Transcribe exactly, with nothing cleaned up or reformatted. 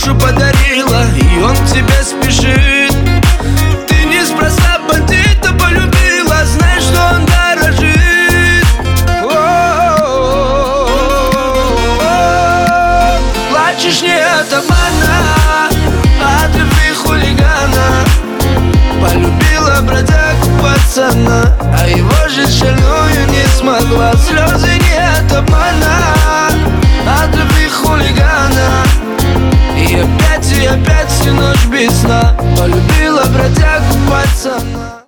душу подарила, и он к тебе спешит. Ты неспроста бандита полюбила, знай, что он дорожит. О-о-о-о-о. Плачешь не от обмана, а от любви хулигана. Полюбила бродягу пацана, а его же шальную не смогла. Слезы не от обмана, а от любви хулигана. И опять, и опять всю ночь без сна полюбила бродягу пацана.